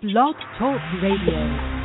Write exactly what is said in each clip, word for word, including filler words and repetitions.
Blog Talk Radio.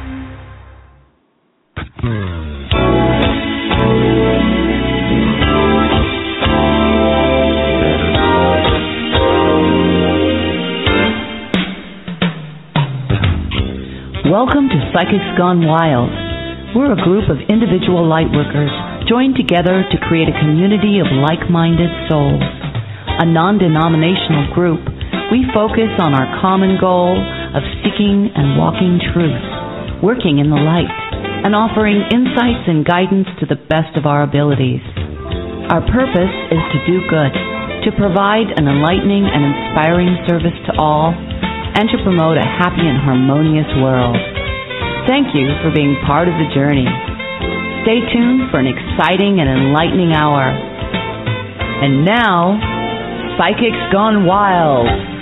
Welcome to Psychics Gone Wild. We're a group of individual lightworkers joined together to create a community of like-minded souls. A non-denominational group, we focus on our common goal of seeking and walking truth, working in the light, and offering insights and guidance to the best of our abilities. Our purpose is to do good, to provide an enlightening and inspiring service to all, and to promote a happy and harmonious world. Thank you for being part of the journey. Stay tuned for an exciting and enlightening hour. And now, Psychics Gone Wild.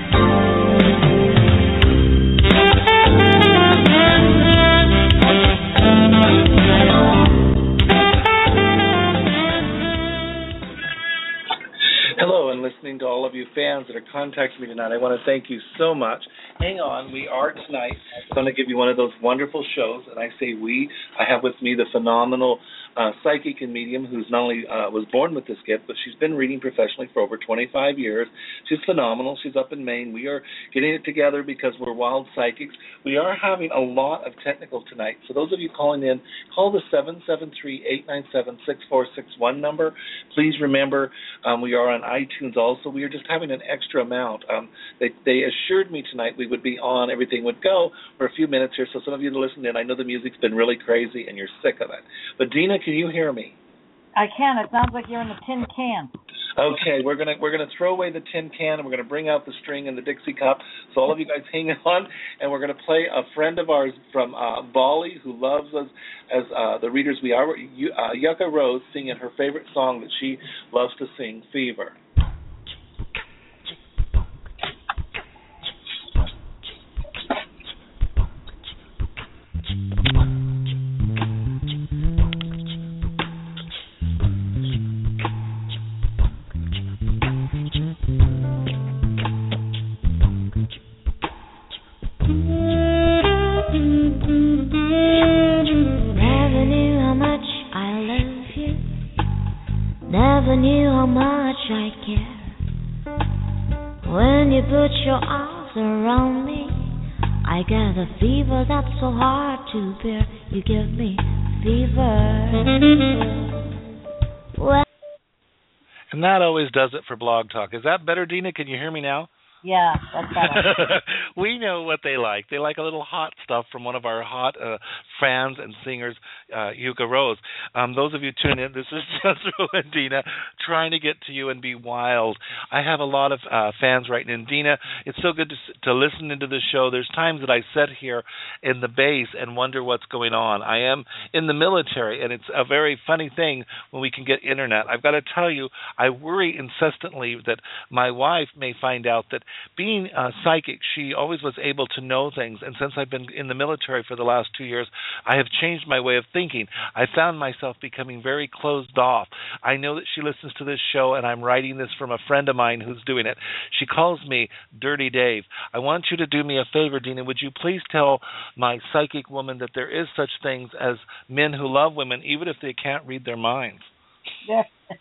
Hello, and listening to all of you fans that are contacting me tonight, I want to thank you so much. Hang on, we are tonight going to give you one of those wonderful shows, and I say we. I have with me the phenomenal uh, psychic and medium who's not only uh, was born with this gift, but she's been reading professionally for over twenty-five years. She's phenomenal. She's up in Maine. We are getting it together because we're wild psychics. We are having a lot of technical tonight. So those of you calling in, call the seven seven three, eight nine seven, six four six one number. Please remember, um, we are on iTunes also. We are just having an extra amount. Um, they, they assured me tonight we would be on, everything would go for a few minutes here. So some of you that listen in, I know the music's been really crazy and you're sick of it. But Dina, can you hear me? I can. It sounds like you're in the tin can. Okay, we're gonna we're gonna throw away the tin can and we're gonna bring out the string and the Dixie cup. So all of you guys hang on, and we're gonna play a friend of ours from uh, Bali who loves us as uh, the readers we are. Uh, Yucca Rose singing her favorite song that she loves to sing, Fever. Never knew how much I care. When you put your arms around me, I get a fever that's so hard to bear. You give me fever. Well, and that always does it for Blog Talk. Is that better, Dina? Can you hear me now? Yeah, that's better. We know what they like. They like a little hot stuff from one of our hot uh, fans and singers, uh, Yucca Rose. Um, those of you tuning in, this is Jethro and Dina trying to get to you and be wild. I have a lot of uh, fans writing in. Dina, it's so good to, to listen into the show. There's times that I sit here in the base and wonder what's going on. I am in the military, and it's a very funny thing when we can get internet. I've got to tell you, I worry incessantly that my wife may find out that being uh, psychic, she always was able to know things. And since I've been in the military for the last two years, I have changed my way of thinking. I found myself becoming very closed off. I know that she listens to this show, and I'm writing this from a friend of mine who's doing it. She calls me Dirty Dave. I want you to do me a favor, Dina. Would you please tell my psychic woman that there is such things as men who love women, even if they can't read their minds? Yeah.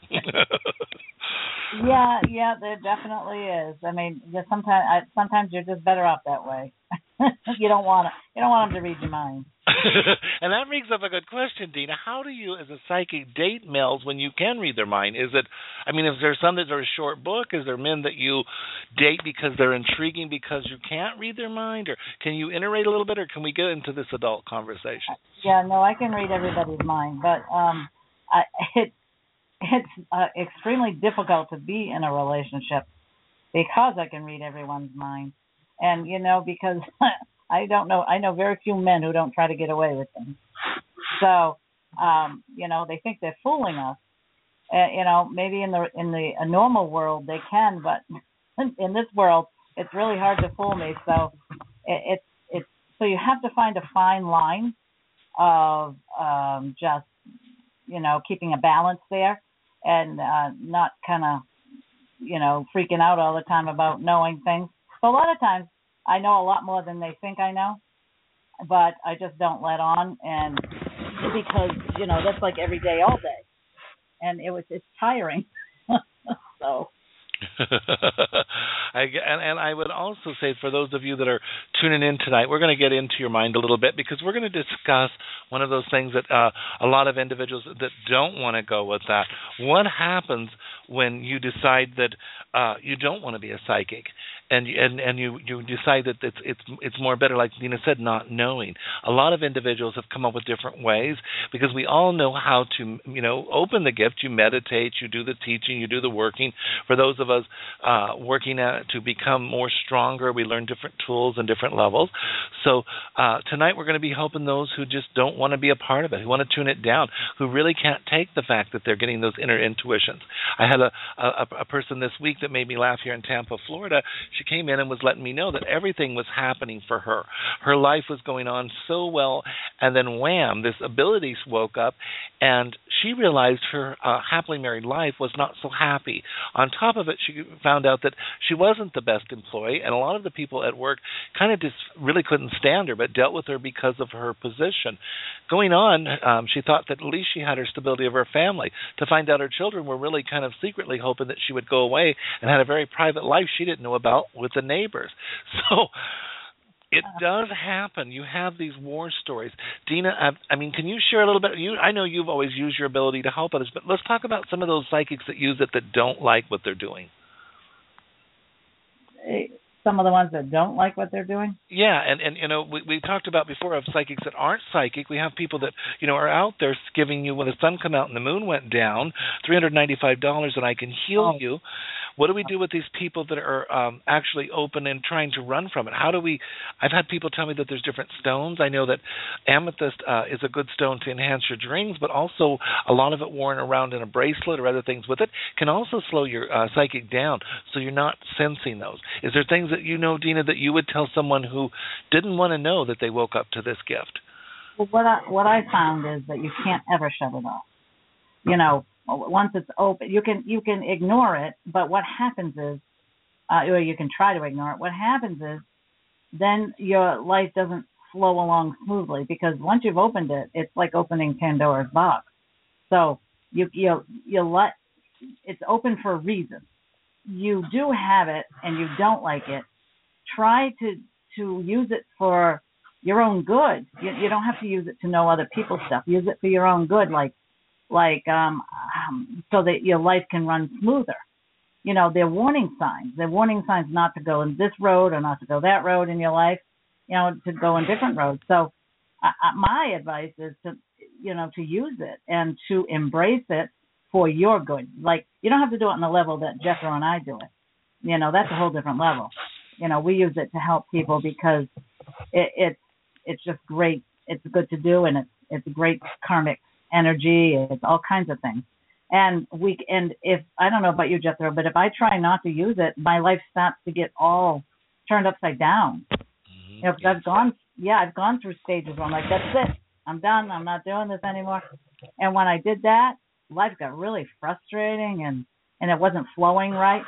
yeah, yeah, there definitely is. I mean, sometimes I, sometimes you're just better off that way. you don't want to, you don't want them to read your mind. And that brings up a good question, Dina. How do you, as a psychic, date males when you can read their mind? Is it, I mean, is there some that are a short book? Is there men that you date because they're intriguing because you can't read their mind? Or can you iterate a little bit, or can we get into this adult conversation? Yeah, no, I can read everybody's mind, but um, I, it, it's uh, extremely difficult to be in a relationship because I can read everyone's mind. And, you know, because I don't know, I know very few men who don't try to get away with things. So, um, you know, they think they're fooling us. Uh, you know, maybe in the in the a normal world they can, but in this world it's really hard to fool me. So it, it's it's so you have to find a fine line of um, just, you know, keeping a balance there. And uh, not kind of, you know, freaking out all the time about knowing things. So a lot of times I know a lot more than they think I know, but I just don't let on, and because, you know, that's like every day, all day. And it was it's tiring. so I, and, and I would also say, for those of you that are tuning in tonight, we're going to get into your mind a little bit, because we're going to discuss one of those things that uh, a lot of individuals that don't want to go with that. What happens when you decide that uh, you don't want to be a psychic, and and and you, you decide that it's it's it's more better, like Dina said, not knowing. A lot of individuals have come up with different ways, because we all know how to, you know, open the gift. You meditate, you do the teaching, you do the working. For those of us uh, working at to become more stronger, we learn different tools and different levels. So uh, tonight we're going to be helping those who just don't want to be a part of it, who want to tune it down, who really can't take the fact that they're getting those inner intuitions. I had a, a, a person this week that made me laugh here in Tampa, Florida. She came in and was letting me know that everything was happening for her. Her life was going on so well, and then wham, this ability woke up, and she realized her uh, happily married life was not so happy. On top of it, she found out that she wasn't the best employee, and a lot of the people at work kind of just really couldn't stand her, but dealt with her because of her position. Going on, um, she thought that at least she had her stability of her family. To find out her children were really kind of secretly hoping that she would go away and had a very private life she didn't know about with the neighbors. So it does happen. You have these war stories. Dina, I, I mean, can you share a little bit? You, I know you've always used your ability to help others, but let's talk about some of those psychics that use it that don't like what they're doing. Some of the ones that don't like what they're doing? Yeah, and, and you know, we, we talked about before of psychics that aren't psychic. We have people that, you know, are out there giving you, when the sun come out and the moon went down, three hundred ninety-five dollars and I can heal oh. you. What do we do with these people that are um, actually open and trying to run from it? How do we – I've had people tell me that there's different stones. I know that amethyst uh, is a good stone to enhance your dreams, but also a lot of it worn around in a bracelet or other things with it can also slow your uh, psychic down, so you're not sensing those. Is there things that you know, Dina, that you would tell someone who didn't want to know that they woke up to this gift? Well, what I, what I found is that you can't ever shut it off. You know, once it's open, you can you can ignore it, but what happens is, uh, or you can try to ignore it. What happens is, then your life doesn't flow along smoothly, because once you've opened it, it's like opening Pandora's box. So you you you let it's open for a reason. You do have it, and you don't like it. Try to to use it for your own good. You, you don't have to use it to know other people's stuff. Use it for your own good, like. like um, um, so that your life can run smoother. You know, they're warning signs. They're warning signs not to go in this road or not to go that road in your life, you know, to go in different roads. So uh, my advice is to, you know, to use it and to embrace it for your good. Like, you don't have to do it on the level that Jethro and I do it. You know, that's a whole different level. You know, we use it to help people because it, it's it's just great. It's good to do, and it's it's a great karmic energy. It's all kinds of things. And we and if I don't know about you, Jethro, but if I try not to use it, my life starts to get all turned upside down. Mm-hmm. You know, because I've gone, yeah, I've gone through stages where I'm like, that's it, I'm done, I'm not doing this anymore. And when I did that, life got really frustrating, and and it wasn't flowing right.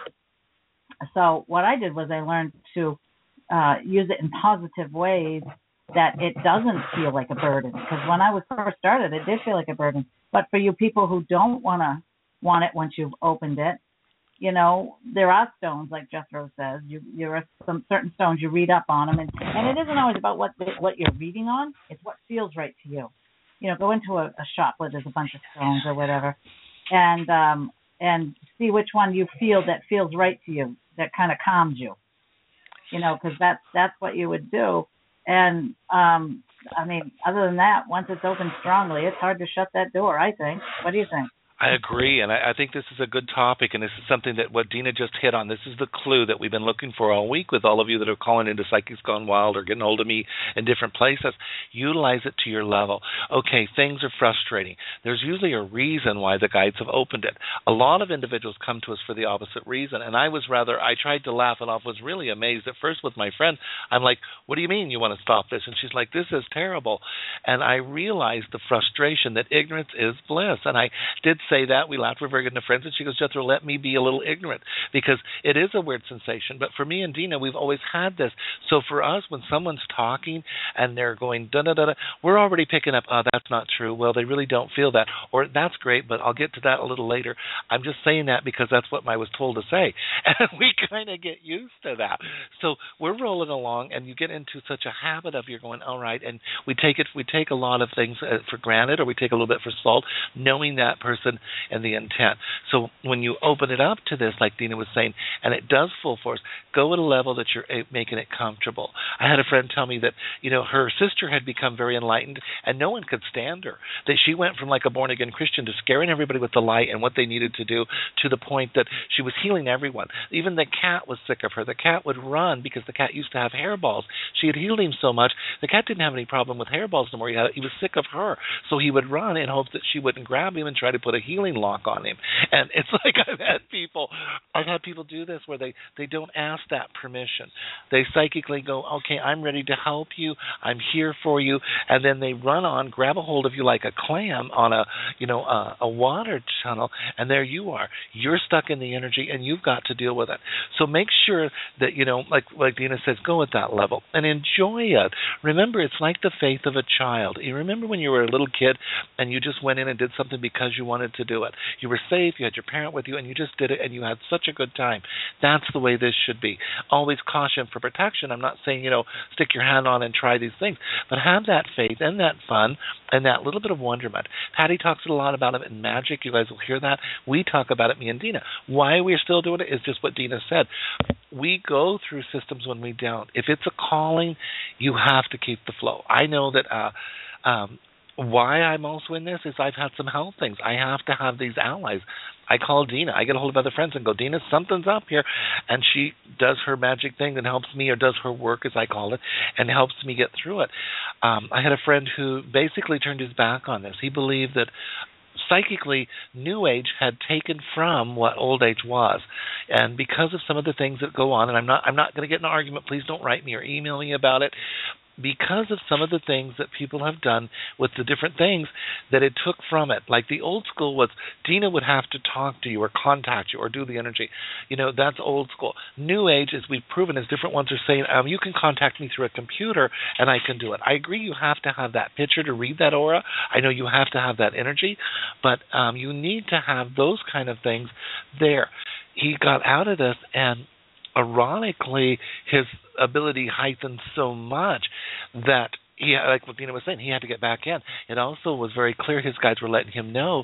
So what I did was I learned to uh, use it in positive ways, that it doesn't feel like a burden. Because when I was first started, it did feel like a burden. But for you people who don't want to want it once you've opened it, you know, there are stones, like Jethro says. You, there are some certain stones, you read up on them. And, and it isn't always about what the, what you're reading on. It's what feels right to you. You know, go into a, a shop where there's a bunch of stones or whatever, and um, and see which one you feel that feels right to you, that kind of calms you. You know, because that's, that's what you would do. And, um, I mean, other than that, once it's open strongly, it's hard to shut that door, I think. What do you think? I agree, and I, I think this is a good topic, and this is something that what Dina just hit on. This is the clue that we've been looking for all week with all of you that are calling into Psychics Gone Wild or getting hold of me in different places. Utilize it to your level. Okay, things are frustrating. There's usually a reason why the guides have opened it. A lot of individuals come to us for the opposite reason, and I was rather, I tried to laugh it off, was really amazed at first with my friend. I'm like, what do you mean you want to stop this? And she's like, this is terrible. And I realized the frustration that ignorance is bliss, and I did say that. We laughed. We're very good enough friends. And she goes, Jethro, let me be a little ignorant, because it is a weird sensation. But for me and Dina, we've always had this. So for us, when someone's talking and they're going da-da-da-da, we're already picking up, oh, that's not true. Well, they really don't feel that. Or that's great, but I'll get to that a little later. I'm just saying that because that's what I was told to say. And we kind of get used to that. So we're rolling along, and you get into such a habit of you're going, all right, and we take it, we take a lot of things for granted, or we take a little bit for salt, knowing that person and the intent. So when you open it up to this, like Dina was saying, and it does full force, go at a level that you're making it comfortable. I had a friend tell me that, you know, her sister had become very enlightened, and no one could stand her. That she went from like a born-again Christian to scaring everybody with the light and what they needed to do, to the point that she was healing everyone. Even the cat was sick of her. The cat would run because the cat used to have hairballs. She had healed him so much, the cat didn't have any problem with hairballs no more. He, had, he was sick of her. So he would run in hopes that she wouldn't grab him and try to put a healing lock on him. And it's like I've had people, I've had people do this where they, they don't ask that permission. They psychically go, okay, I'm ready to help you. I'm here for you. And then they run on, grab a hold of you like a clam on a, you know, a, a water tunnel, and there you are. You're stuck in the energy, and you've got to deal with it. So make sure that, you know, like like Dina says, go at that level and enjoy it. Remember, it's like the faith of a child. You remember when you were a little kid and you just went in and did something because you wanted to do it. You were safe, you had your parent with you, and you just did it, and you had such a good time. That's the way this should be. Always caution for protection. I'm not saying, you know, stick your hand on and try these things, but have that faith and that fun and that little bit of wonderment. Patty talks a lot about it in magic. You guys will hear that. We talk about it, me and Dina. Why we're still doing it is just what Dina said. We go through systems when we don't. If it's a calling, you have to keep the flow. I know that uh, um, why I'm also in this is I've had some health things. I have to have these allies. I call Dina. I get a hold of other friends and go, Dina, something's up here. And she does her magic thing and helps me, or does her work, as I call it, and helps me get through it. Um, I had a friend who basically turned his back on this. He believed that psychically, New Age had taken from what Old Age was, and because of some of the things that go on, and I'm not, I'm not going to get in an argument. Please don't write me or email me about it. Because of some of the things that people have done with the different things that it took from it. Like the old school was Dina would have to talk to you or contact you or do the energy. You know, that's old school. New Age, as we've proven, is different ones are saying, um, you can contact me through a computer and I can do it. I agree you have to have that picture to read that aura. I know you have to have that energy, but um, you need to have those kind of things there. He got out of this, and ironically, his ability heightened so much that he, like what Dina was saying, he had to get back in. It also was very clear his guides were letting him know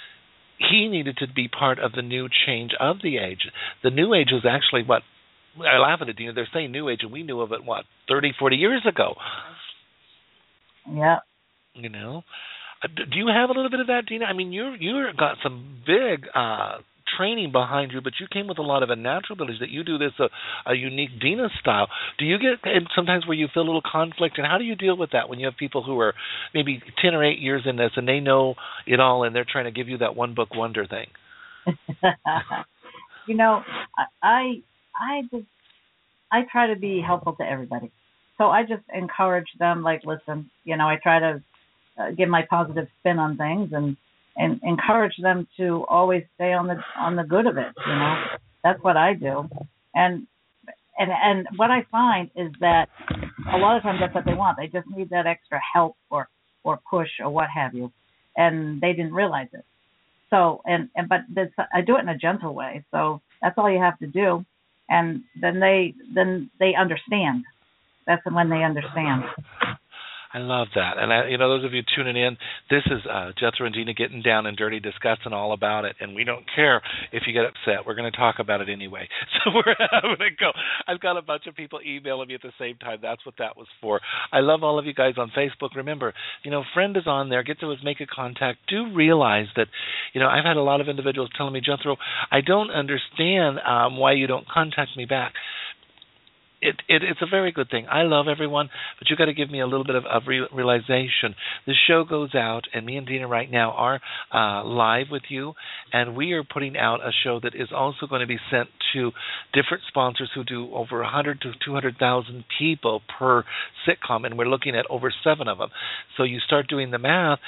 he needed to be part of the new change of the age. The new age was actually what, I laugh at it, Dina, they're saying new age, and we knew of it, what, thirty, forty years ago. Yeah. You know? Do you have a little bit of that, Dina? I mean, you you got some big uh training behind you, but you came with a lot of a natural abilities that you do this a, a unique Dina style. Do you get sometimes where you feel a little conflict, and how do you deal with that when you have people who are maybe ten or eight years in this and they know it all and they're trying to give you that one book wonder thing? You know, I I just I try to be helpful to everybody. So I just encourage them, like, listen, you know, I try to uh, give my positive spin on things and and encourage them to always stay on the on the good of it. You know, that's what I do. And and and what I find is that a lot of times that's what they want. They just need that extra help or or push or what have you, and they didn't realize it. So and and but this, I do it in a gentle way. So that's all you have to do, and then they then they understand. That's when they understand. I love that. And, I, you know, those of you tuning in, this is uh, Jethro and Dina getting down and dirty, discussing all about it. And we don't care if you get upset. We're going to talk about it anyway. So we're having to go. I've got a bunch of people emailing me at the same time. That's what that was for. I love all of you guys on Facebook. Remember, you know, friend is on there. Get to us, make a contact. Do realize that, you know, I've had a lot of individuals telling me, Jethro, I don't understand um, why you don't contact me back. It, it, it's a very good thing. I love everyone, but you've got to give me a little bit of, of re- realization. The show goes out, and me and Dina right now are uh, live with you, and we are putting out a show that is also going to be sent to different sponsors who do over one hundred to two hundred thousand people per sitcom, and we're looking at over seven of them. So you start doing the math.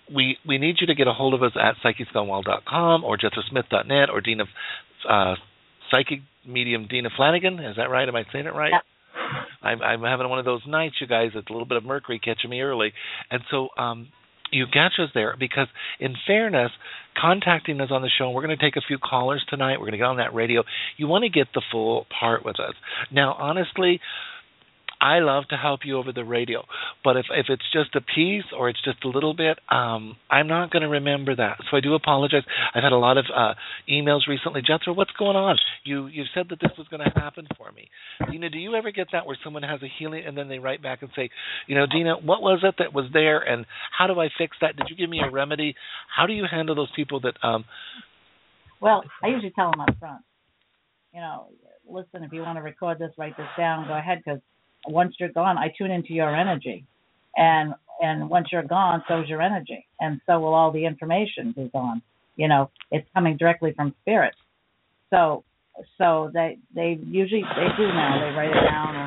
we, we need you to get a hold of us at psychics gone wild dot com or jethro smith dot net or Dina, uh, psychic medium Dina Flanagan. Is that right? Am I saying it right? Yeah. I'm, I'm having one of those nights, you guys. It's a little bit of mercury catching me early. And so um, you catch us there because, in fairness, contacting us on the show, and we're going to take a few callers tonight. We're going to get on that radio. You want to get the full part with us. Now, honestly, I love to help you over the radio, but if if it's just a piece or it's just a little bit, um, I'm not going to remember that. So I do apologize. I've had a lot of uh, emails recently. Jethro, what's going on? You you said that this was going to happen for me. Dina, do you ever get that where someone has a healing and then they write back and say, you know, Dina, what was it that was there and how do I fix that? Did you give me a remedy? How do you handle those people that... Um... Well, I usually tell them up front, you know, listen, if you want to record this, write this down, go ahead, because once you're gone, I tune into your energy, and and once you're gone, so is your energy, and so will all the information be gone. You know, it's coming directly from spirit. So so they they usually they do now. They write it down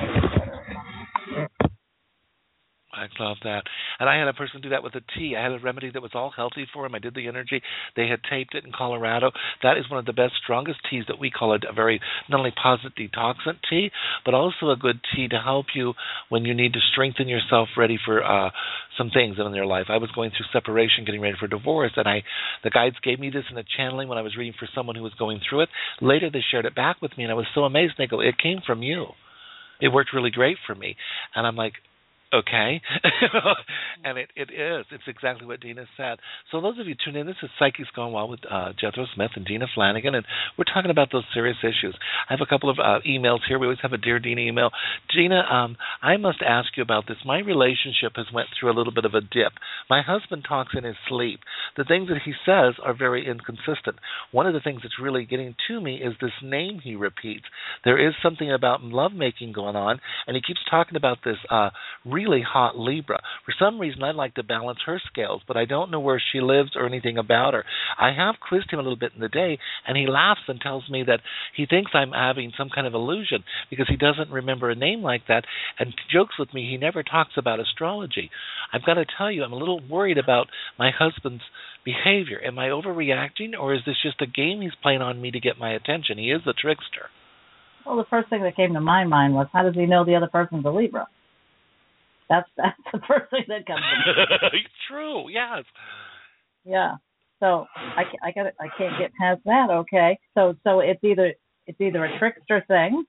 or I love that. And I had a person do that with a tea. I had a remedy that was all healthy for him. I did the energy. They had taped it in Colorado. That is one of the best, strongest teas that we call a, a very, not only positive detoxant tea, but also a good tea to help you when you need to strengthen yourself ready for uh, some things in your life. I was going through separation, getting ready for divorce, and I, the guides gave me this in a channeling when I was reading for someone who was going through it. Later, they shared it back with me, and I was so amazed. They go, it came from you. It worked really great for me. And I'm like, okay. And it, it is. It's exactly what Dina said. So those of you tuned in, this is Psychics Gone Wild with uh, Jethro Smith and Dina Flanagan, and we're talking about those serious issues. I have a couple of uh, emails here. We always have a Dear Dina email. Dina, um, I must ask you about this. My relationship has went through a little bit of a dip. My husband talks in his sleep. The things that he says are very inconsistent. One of the things that's really getting to me is this name he repeats. There is something about lovemaking going on, and he keeps talking about this uh, really hot Libra. For some reason, I'd like to balance her scales, but I don't know where she lives or anything about her. I have quizzed him a little bit in the day, and he laughs and tells me that he thinks I'm having some kind of illusion because he doesn't remember a name like that, and jokes with me he never talks about astrology. I've got to tell you, I'm a little worried about my husband's behavior. Am I overreacting, or is this just a game he's playing on me to get my attention? He is the trickster. Well, the first thing that came to my mind was, how does he know the other person's a Libra? That's that's the first thing that comes to me. True, yes. Yeah. So I, I got I can't get past that. Okay. So so it's either it's either a trickster thing,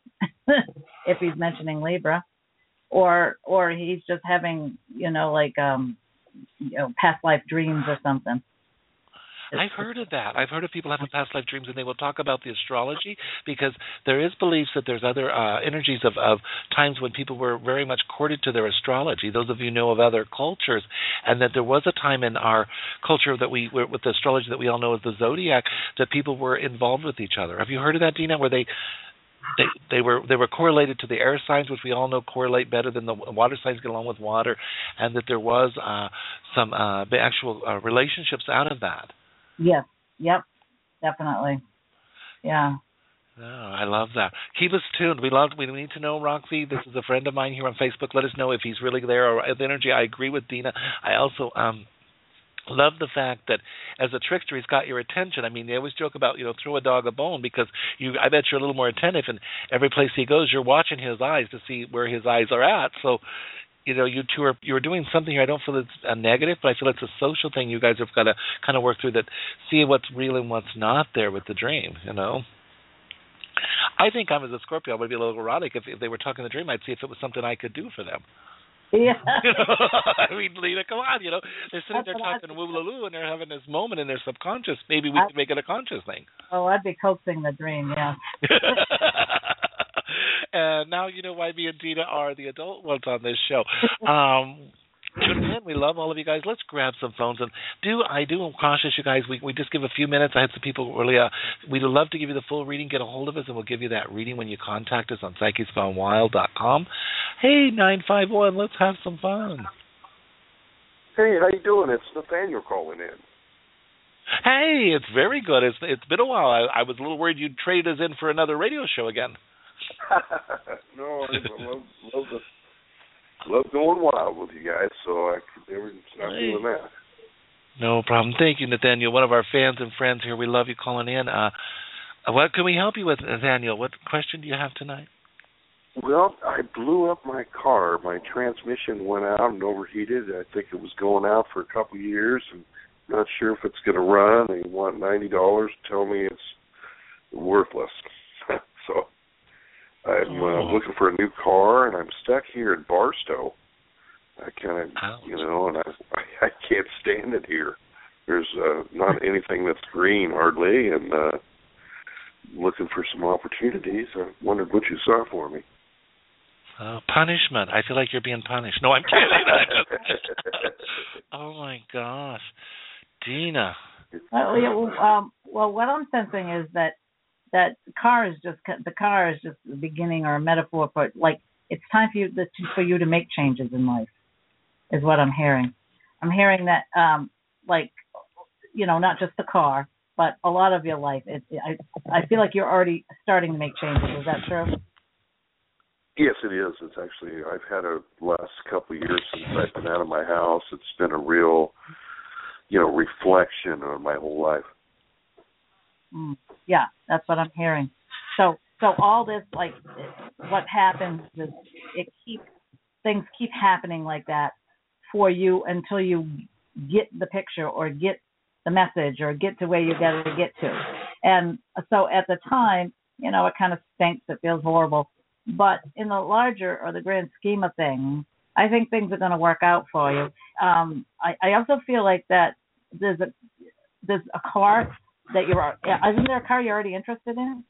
if he's mentioning Libra, or or he's just having you know like um you know past life dreams or something. I've heard of that. I've heard of people having past life dreams, and they will talk about the astrology because there is beliefs that there's other uh, energies of, of times when people were very much courted to their astrology. Those of you know of other cultures, and that there was a time in our culture that we, with the astrology that we all know as the zodiac, that people were involved with each other. Have you heard of that, Dina? Where they They they were they were correlated to the air signs, which we all know correlate better than the water signs get along with water, and that there was uh, some uh, actual uh, relationships out of that. Yes. Yep. Definitely. Yeah. Oh, I love that. Keep us tuned. We love. We need to know Roxy. This is a friend of mine here on Facebook. Let us know if he's really there or the energy. I agree with Dina. I also um. love the fact that as a trickster, he's got your attention. I mean, they always joke about, you know, throw a dog a bone because you. I bet you're a little more attentive, and every place he goes, you're watching his eyes to see where his eyes are at. So, you know, you two are you're doing something here. I don't feel it's a negative, but I feel it's a social thing. You guys have got to kind of work through that, see what's real and what's not there with the dream. You know. I think I'm as a Scorpio, I would be a little erotic if, if they were talking the dream. I'd see if it was something I could do for them. Yeah. You know? I mean, Lena, come on, you know. They're sitting That's there what talking woo-la-loo, and they're having this moment in their subconscious. Maybe we I, could make it a conscious thing. Oh, I'd be coaxing the dream, yeah. And now you know why me and Dina are the adult ones on this show. Um, tune in. We love all of you guys. Let's grab some phones. And do I do I'm cautious, you guys. We we just give a few minutes. I had some people really, uh, we'd love to give you the full reading. Get a hold of us, and we'll give you that reading when you contact us on psychics gone wild dot com. Hey, nine five one, let's have some fun. Hey, how you doing? It's Nathaniel calling in. Hey, it's very good. It's It's been a while. I, I was a little worried you'd trade us in for another radio show again. No, I love, love, the, love going wild with you guys, so I never stop hey. doing that. No problem. Thank you, Nathaniel. One of our fans and friends here. We love you calling in. Uh, what can we help you with, Nathaniel? What question do you have tonight? Well, I blew up my car. My transmission went out and overheated. I think it was going out for a couple of years, and not sure if it's going to run. They want ninety dollars to tell me it's worthless. So I'm uh, looking for a new car, and I'm stuck here in Barstow. I kind of, you know, and I, I can't stand it here. There's uh, not anything that's green hardly, and uh, looking for some opportunities. I wondered what you saw for me. Uh, punishment. I feel like you're being punished. No, I'm kidding. Oh my gosh, Dina. Well, yeah, well, um, well, what I'm sensing is that that the car is just the car is just the beginning or a metaphor for, like, it's time for you to, for you to make changes in life. Is what I'm hearing. I'm hearing that, um, like, you know, not just the car, but a lot of your life. It, I I feel like you're already starting to make changes. Is that true? Yes, it is. It's actually, I've had a last couple of years since I've been out of my house. It's been a real, you know, reflection on my whole life. Mm, yeah, that's what I'm hearing. So, so all this, like, what happens is it keeps, things keep happening like that for you until you get the picture or get the message or get to where you got to get to. And so at the time, you know, it kind of stinks. It feels horrible. But in the larger or the grand scheme of things, I think things are going to work out for you. Um, I, I also feel like that there's a there's a car that you're, isn't there a car you're already interested in?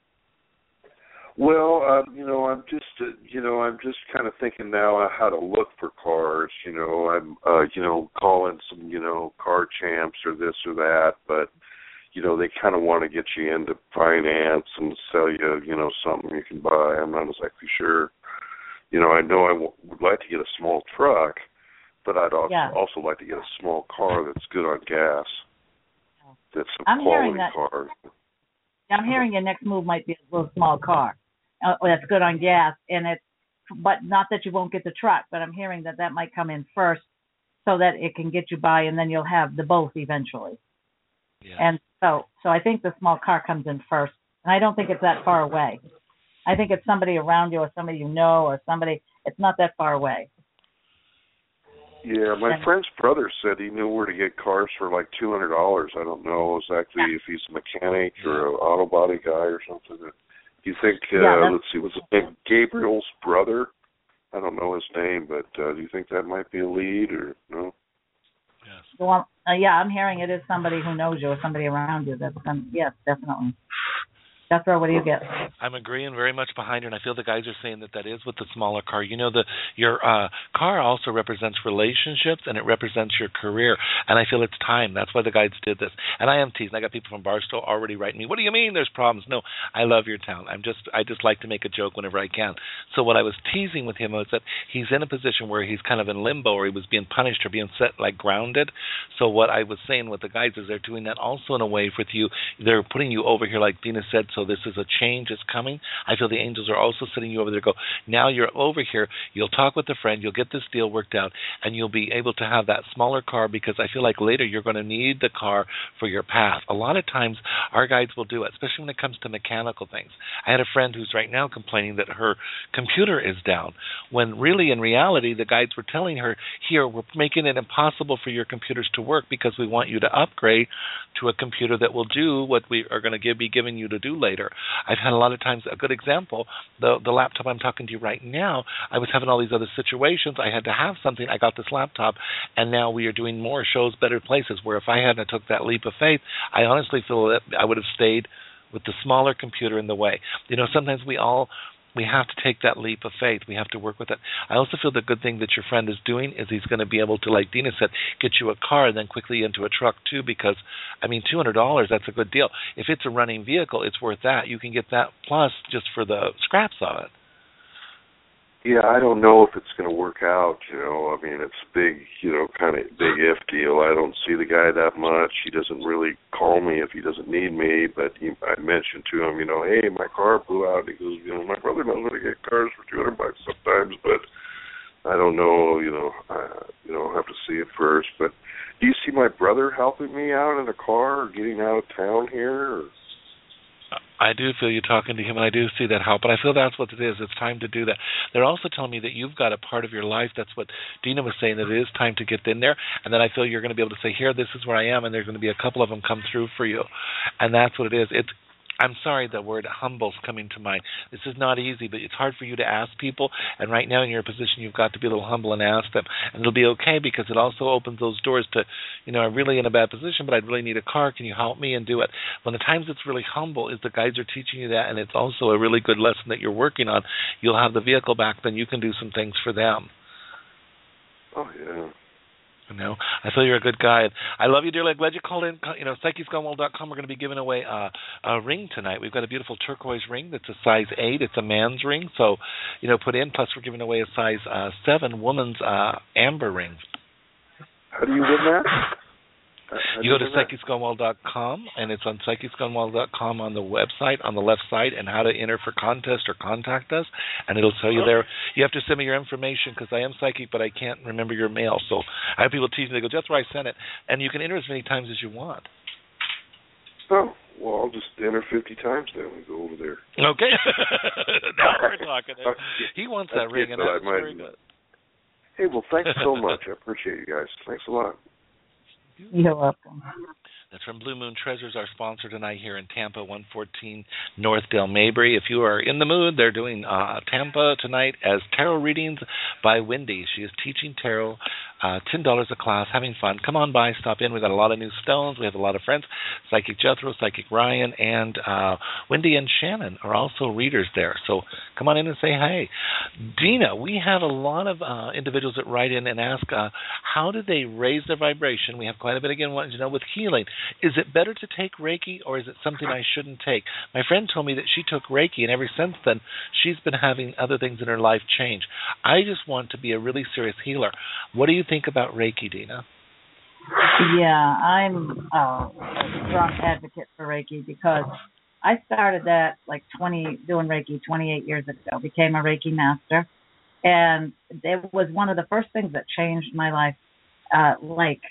Well, um, you know, I'm just, uh, you know, I'm just kind of thinking now how to look for cars. You know, I'm, uh, you know, calling some, you know, car champs or this or that, but, you know, they kind of want to get you into finance and sell you, you know, something you can buy. I'm not exactly sure. You know, I know I w- would like to get a small truck, but I'd also, yeah. also like to get a small car that's good on gas. That's a I'm quality hearing that, car. I'm hearing your next move might be a little small car. Uh, that's good on gas, and it's, but not that you won't get the truck, but I'm hearing that that might come in first so that it can get you by, and then you'll have the both eventually. Yeah. And so, so I think the small car comes in first, and I don't think it's that far away. I think it's somebody around you or somebody you know or somebody, it's not that far away. Yeah, my friend's brother said he knew where to get cars for like two hundred dollars. I don't know exactly if he's a mechanic or an auto body guy or something. Do you think, uh, yeah, let's see, was it Gabriel's brother? I don't know his name, but uh, do you think that might be a lead or no? Yes. Well, uh, yeah, I'm hearing it is somebody who knows you or somebody around you. That's um, yes, definitely. That's right. What do you get? I'm agreeing very much behind her, and I feel the guys are saying that that is with the smaller car. You know, the your uh, car also represents relationships, and it represents your career, and I feel it's time. That's why the guys did this. And I am teasing. I got people from Barstow already writing me, what do you mean there's problems? No, I love your town. I'm just, I just like to make a joke whenever I can. So what I was teasing with him was that he's in a position where he's kind of in limbo, or he was being punished or being set, like, grounded. So what I was saying with the guys is they're doing that also in a way with you. They're putting you over here, like Dina said, so this is a change that's coming. I feel the angels are also sitting you over there. Go, now you're over here. You'll talk with a friend. You'll get this deal worked out, and you'll be able to have that smaller car, because I feel like later you're going to need the car for your path. A lot of times our guides will do it, especially when it comes to mechanical things. I had a friend who's right now complaining that her computer is down, when really in reality the guides were telling her, here, we're making it impossible for your computers to work because we want you to upgrade to a computer that will do what we are going to give, be giving you to do later. I've had a lot of times, a good example, the the laptop I'm talking to you right now, I was having all these other situations. I had to have something. I got this laptop, and now we are doing more shows, better places, where if I hadn't took that leap of faith, I honestly feel that I would have stayed with the smaller computer in the way. You know, sometimes we all, we have to take that leap of faith. We have to work with it. I also feel the good thing that your friend is doing is he's going to be able to, like Dina said, get you a car and then quickly into a truck too, because, I mean, two hundred dollars, that's a good deal. If it's a running vehicle, it's worth that. You can get that plus just for the scraps of it. Yeah, I don't know if it's going to work out, you know. I mean, it's big, you know, kind of big if deal. I don't see the guy that much. He doesn't really call me if he doesn't need me, but he, I mentioned to him, you know, hey, my car blew out. He goes, you know, my brother knows how to get cars for two hundred bucks sometimes, but I don't know, you know, I, you know, I'll have to see it first. But do you see my brother helping me out in a car or getting out of town here? Or? I do feel you talking to him, and I do see that help. And I feel that's what it is. It's time to do that. They're also telling me that you've got a part of your life. That's what Dina was saying, that it is time to get in there. And then I feel you're going to be able to say, here, this is where I am, and there's going to be a couple of them come through for you. And that's what it is. It's I'm sorry, the word humble's coming to mind. This is not easy, but it's hard for you to ask people. And right now in your position, you've got to be a little humble and ask them. And it'll be okay because it also opens those doors to, you know, I'm really in a bad position, but I really need a car. Can you help me and do it? When the times it's really humble is the guides are teaching you that, and it's also a really good lesson that you're working on. You'll have the vehicle back, then you can do some things for them. Oh, yeah. You know, I feel you're a good guy. I love you dearly. I'm glad you called in. You know, psychics gone wild dot com. We're going to be giving away a, a ring tonight. We've got a beautiful turquoise ring that's a size eight. It's a man's ring, so you know, put in. Plus, we're giving away a size uh, seven woman's uh, amber ring. How do you win that? You go to psychics gone wild dot com, and it's on psychics gone wild dot com on the website on the left side, and how to enter for contest or contact us, and it'll tell you there. You have to send me your information because I am psychic, but I can't remember your mail. So I have people tease me. They go, that's where I sent it, and you can enter as many times as you want. Oh, well, I'll just enter fifty times then and go over there. Okay. Now we're talking. He wants that ring, and that's very good. Hey, well, thanks so much. I appreciate you guys. Thanks a lot. You're welcome. That's from Blue Moon Treasures, our sponsor tonight here in Tampa, one fourteen North Dale Mabry. If you are in the mood, they're doing uh, Tampa tonight as tarot readings by Wendy. She is teaching tarot, uh, ten dollars a class, having fun. Come on by, stop in. We've got a lot of new stones. We have a lot of friends. Psychic Jethro, Psychic Ryan, and uh, Wendy and Shannon are also readers there. So come on in and say hey. Dina, we have a lot of uh, individuals that write in and ask uh, how do they raise their vibration. We have quite a bit, again, wanting to know with healing. Is it better to take Reiki, or is it something I shouldn't take? My friend told me that she took Reiki, and ever since then, she's been having other things in her life change. I just want to be a really serious healer. What do you think about Reiki, Dina? Yeah, I'm uh, a strong advocate for Reiki because I started that like twenty doing Reiki twenty-eight years ago. Became a Reiki master, and it was one of the first things that changed my life. Uh, like.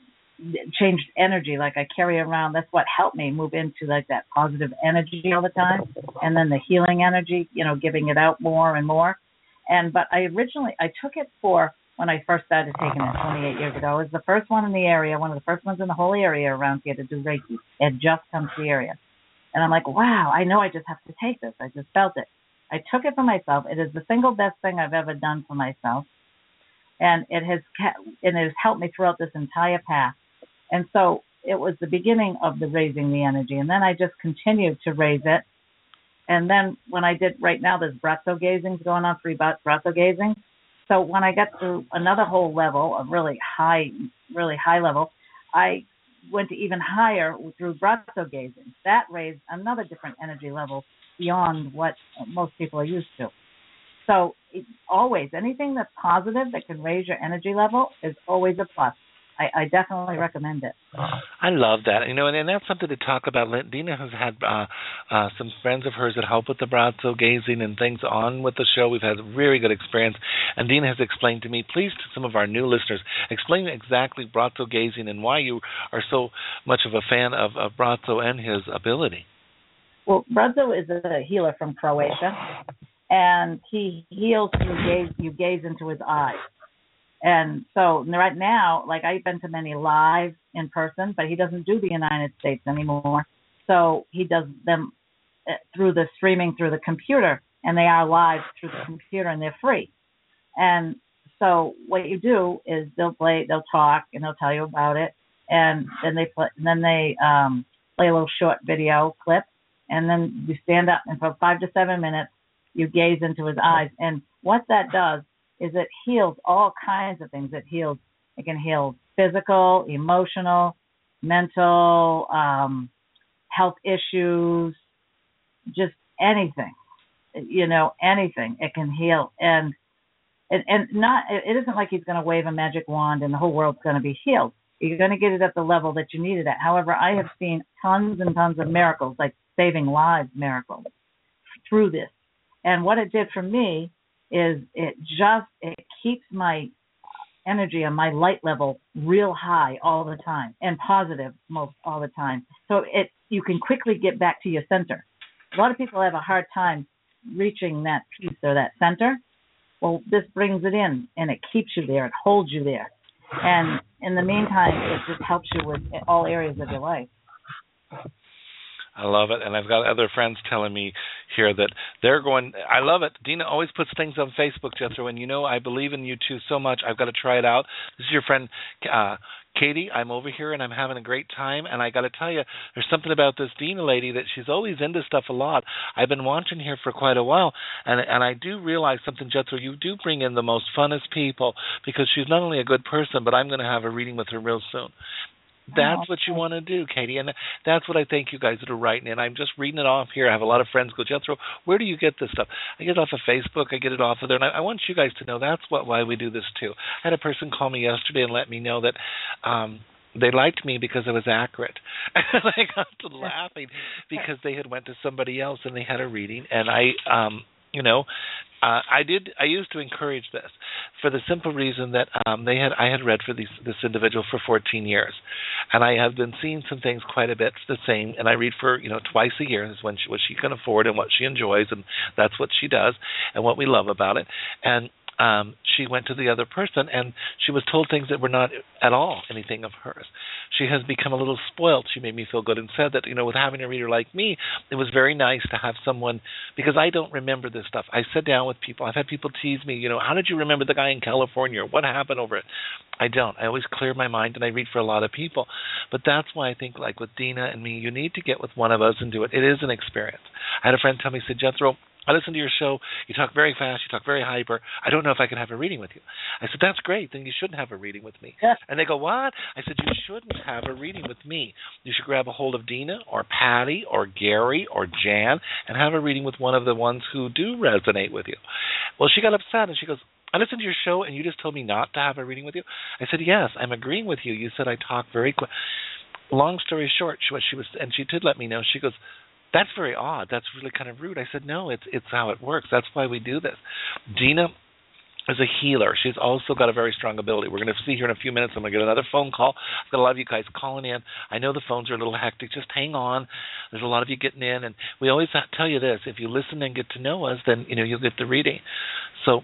Changed energy, like I carry around. That's what helped me move into like that positive energy all the time, and then the healing energy, you know, giving it out more and more. And but I originally I took it for when I first started taking it twenty-eight years ago. It was the first one in the area, one of the first ones in the whole area around here to do Reiki. It had just come to the area, and I'm like, wow, I know I just have to take this. I just felt it. I took it for myself. It is the single best thing I've ever done for myself, and it has and it has helped me throughout this entire path. And so it was the beginning of the raising the energy. And then I just continued to raise it. And then when I did, right now there's breatho gazing going on, free breatho gazing. So when I got to another whole level of really high, really high level, I went to even higher through breatho gazing. That raised another different energy level beyond what most people are used to. So it, always, anything that's positive that can raise your energy level is always a plus. I, I definitely recommend it. I love that. You know, and, and that's something to talk about. Dina has had uh, uh, some friends of hers that help with the breatho gazing and things on with the show. We've had a very good experience. And Dina has explained to me, please, to some of our new listeners, explain exactly breatho gazing and why you are so much of a fan of, of breatho and his ability. Well, breatho is a healer from Croatia, and he heals you gaze, you gaze into his eyes. And so right now, like I've been to many live in person, but he doesn't do the United States anymore. So he does them through the streaming through the computer, and they are live through the computer, and they're free. And so what you do is they'll play, they'll talk, and they'll tell you about it, and then they play, and then they um, play a little short video clip, and then you stand up, and for five to seven minutes, you gaze into his eyes, and what that does is it heals all kinds of things. It heals, it can heal physical, emotional, mental, um, health issues, just anything, you know, anything it can heal. And and, and not, it isn't like he's going to wave a magic wand and the whole world's going to be healed. You're going to get it at the level that you need it at. However, I have seen tons and tons of miracles, like saving lives miracles, through this. And what it did for me is it just, it keeps my energy and my light level real high all the time and positive most all the time. So it you can quickly get back to your center. A lot of people have a hard time reaching that peace or that center. Well, this brings it in, and it keeps you there. It holds you there. And in the meantime, it just helps you with all areas of your life. I love it, and I've got other friends telling me here that they're going, I love it. Dina always puts things on Facebook, Jethro, and you know I believe in you two so much. I've got to try it out. This is your friend uh, Katie. I'm over here, and I'm having a great time, and I got to tell you, there's something about this Dina lady that she's always into stuff a lot. I've been watching here for quite a while, and and I do realize something, Jethro, you do bring in the most funnest people because she's not only a good person, but I'm going to have a reading with her real soon. That's what you want to do, Katie, and that's what I thank you guys that are writing in. I'm just reading it off here. I have a lot of friends go, Jethro, where do you get this stuff? I get it off of Facebook. I get it off of there, and I, I want you guys to know that's what why we do this too. I had a person call me yesterday and let me know that um, they liked me because I was accurate. And I got to laughing because they had went to somebody else and they had a reading, and I, um, you know, Uh, I did. I used to encourage this for the simple reason that um, they had. I had read for these, this individual for fourteen years, and I have been seeing some things quite a bit the same. And I read for you know twice a year is when she, what she can afford and what she enjoys, and that's what she does and what we love about it. And um, she went to the other person, and she was told things that were not at all anything of hers. She has become a little spoiled. She made me feel good and said that, you know, with having a reader like me, it was very nice to have someone, because I don't remember this stuff. I sit down with people. I've had people tease me, you know, how did you remember the guy in California? What happened over it? I don't. I always clear my mind, and I read for a lot of people. But that's why I think, like with Dina and me, you need to get with one of us and do it. It is an experience. I had a friend tell me, he said, Jethro, I listen to your show. You talk very fast. You talk very hyper. I don't know if I can have a reading with you. I said, that's great. Then you shouldn't have a reading with me. Yeah. And they go, what? I said, you shouldn't have a reading with me. You should grab a hold of Dina or Patty or Gary or Jan and have a reading with one of the ones who do resonate with you. Well, she got upset, and she goes, I listened to your show, and you just told me not to have a reading with you. I said, yes, I'm agreeing with you. You said I talk very quick. Long story short, she, what she was, and she did let me know. She goes, that's very odd. That's really kind of rude. I said, no, it's it's how it works. That's why we do this. Dina is a healer. She's also got a very strong ability. We're going to see here in a few minutes. I'm going to get another phone call. I've got a lot of you guys calling in. I know the phones are a little hectic. Just hang on. There's a lot of you getting in. And we always tell you this. If you listen and get to know us, then, you know, you'll get the reading. So,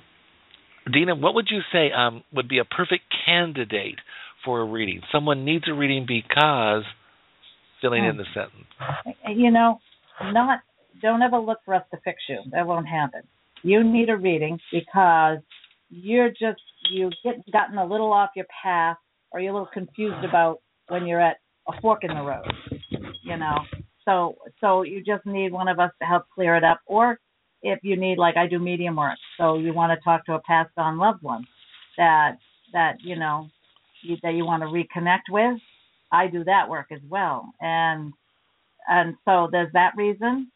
Dina, what would you say um, would be a perfect candidate for a reading? Someone needs a reading because filling in the sentence. You know, not don't ever look for us to fix you. That won't happen. You need a reading because you're just you get gotten a little off your path, or you're a little confused about when you're at a fork in the road. You know, so so you just need one of us to help clear it up, or if you need, like I do medium work, so you want to talk to a passed on loved one that that you know you, that you want to reconnect with. I do that work as well, and and so there's that reason.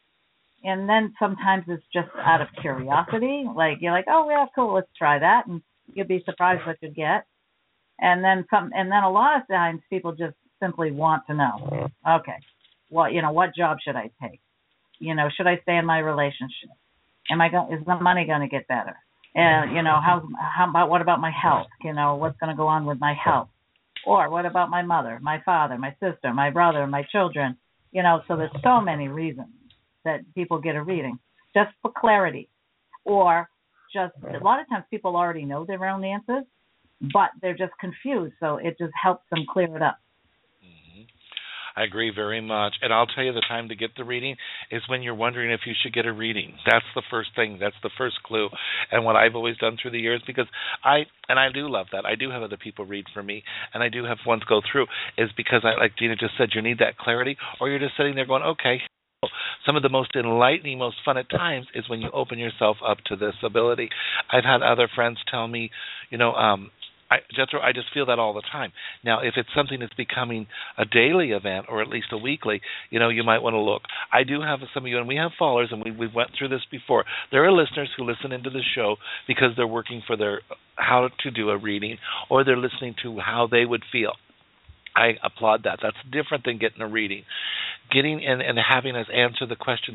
And then sometimes it's just out of curiosity, like you're like, oh yeah, cool, let's try that, and you'll be surprised what you get. And then some, and then a lot of times people just simply want to know, okay, well, you know, what job should I take? You know, should I stay in my relationship? Am I going? Is the money going to get better? And you know, how how about what about my health? You know, what's going to go on with my health? Or what about my mother, my father, my sister, my brother, my children? You know, so there's so many reasons that people get a reading just for clarity, or just a lot of times people already know their own answers, but they're just confused. So it just helps them clear it up. I agree very much. And I'll tell you, the time to get the reading is when you're wondering if you should get a reading. That's the first thing. That's the first clue. And what I've always done through the years, because I, and I do love that. I do have other people read for me, and I do have ones go through, is because, I, like Dina just said, you need that clarity, or you're just sitting there going, okay. Some of the most enlightening, most fun at times is when you open yourself up to this ability. I've had other friends tell me, you know, um, I, Jethro, I just feel that all the time. Now, if it's something that's becoming a daily event or at least a weekly, you know, you might want to look. I do have some of you, and we have followers, and we we went through this before. There are listeners who listen into the show because they're working for their how to do a reading, or they're listening to how they would feel. I applaud that. That's different than getting a reading. Getting in and having us answer the question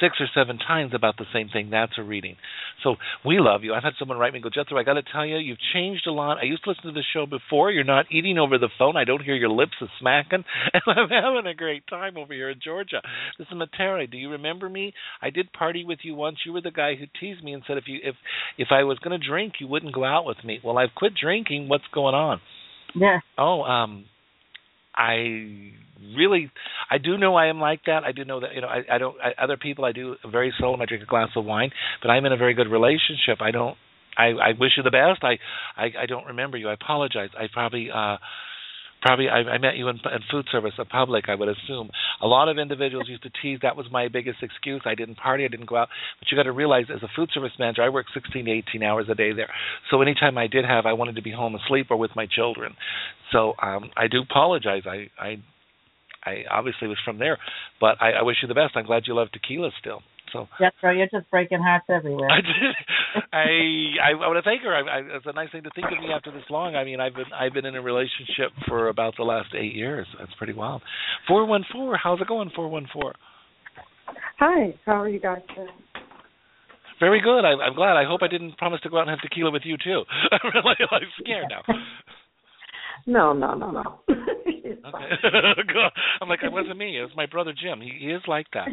six or seven times about the same thing, that's a reading. So we love you. I've had someone write me and go, Jethro, I got to tell you, you've changed a lot. I used to listen to the show before. You're not eating over the phone. I don't hear your lips a smacking. And I'm having a great time over here in Georgia. This is Matera. Do you remember me? I did party with you once. You were the guy who teased me and said if you if if I was going to drink, you wouldn't go out with me. Well, I've quit drinking. What's going on? Yeah. Oh, um, I really, I do know I am like that. I do know that, you know, I, I don't, I, other people, I do very seldom. I drink a glass of wine, but I'm in a very good relationship. I don't, I, I wish you the best. I, I, I don't remember you. I apologize. I probably, uh, Probably, I, I met you in, in food service, in public, I would assume. A lot of individuals used to tease. That was my biggest excuse. I didn't party. I didn't go out. But you got to realize, as a food service manager, I work sixteen to eighteen hours a day there. So anytime I did have, I wanted to be home asleep or with my children. So um, I do apologize. I, I, I obviously was from there. But I, I wish you the best. I'm glad you love tequila still. So that's right. You're just breaking hearts everywhere. I did. I, I I want to thank her. I, I, it's a nice thing to think of me after this long. I mean, I've been I've been in a relationship for about the last eight years. That's pretty wild. Four one four. How's it going? Four one four. Hi. How are you guys doing? Very good. I, I'm glad. I hope I didn't promise to go out and have tequila with you too. I'm really I'm scared now. No, no, no, no. Okay. I'm like, it wasn't me. It was my brother Jim. He, he is like that.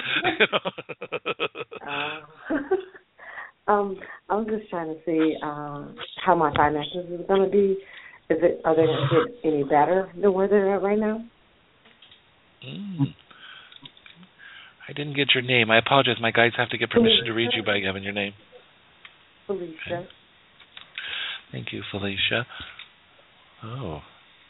uh, um, I was just trying to see um, how my finances is going to be. Is it? Are they going to get any better than where they're at right now? Mm. I didn't get your name. I apologize. My guys have to get permission to read you by having your name. Felicia. Okay. Thank you, Felicia. Oh.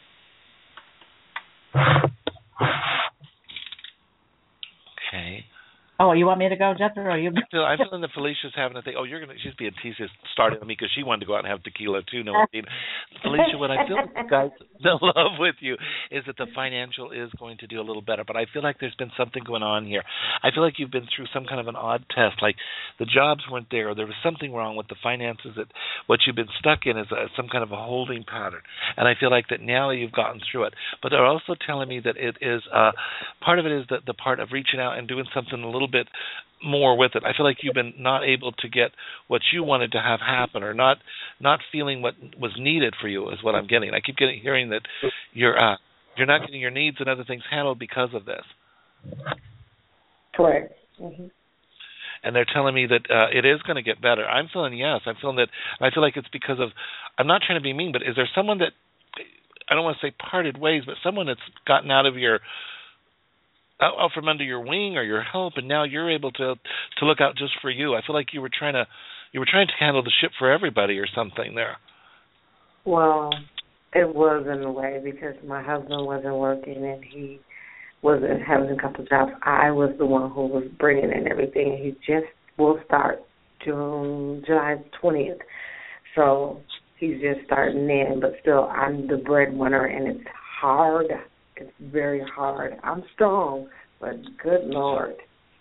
Okay. Oh, you want me to go, Jethro, or you? I feel, I'm feeling that Felicia's having to think, oh, you're gonna, she's being teased, starting on me because she wanted to go out and have tequila too. No, Felicia, what I feel like you guys in love with you is that the financial is going to do a little better. But I feel like there's been something going on here. I feel like you've been through some kind of an odd test, like the jobs weren't there, or there was something wrong with the finances. That what you've been stuck in is a, some kind of a holding pattern. And I feel like that now you've gotten through it. But they're also telling me that it is uh, part of it is the, the part of reaching out and doing something a little bit more with it. I feel like you've been not able to get what you wanted to have happen, or not not feeling what was needed for you is what I'm getting. I keep getting hearing that you're uh, you're not getting your needs and other things handled because of this. Correct. Mm-hmm. And they're telling me that uh, it is going to get better. I'm feeling yes. I'm feeling that. I feel like it's because of. I'm not trying to be mean, but is there someone that I don't want to say parted ways, but someone that's gotten out of your out from under your wing or your help, and now you're able to to look out just for you. I feel like you were trying to you were trying to handle the ship for everybody or something there. Well, it was in a way because my husband wasn't working and he wasn't having a couple of jobs. I was the one who was bringing in everything. He just will start June July twentieth, so he's just starting in. But still, I'm the breadwinner, and it's hard. It's very hard. I'm strong, but good Lord.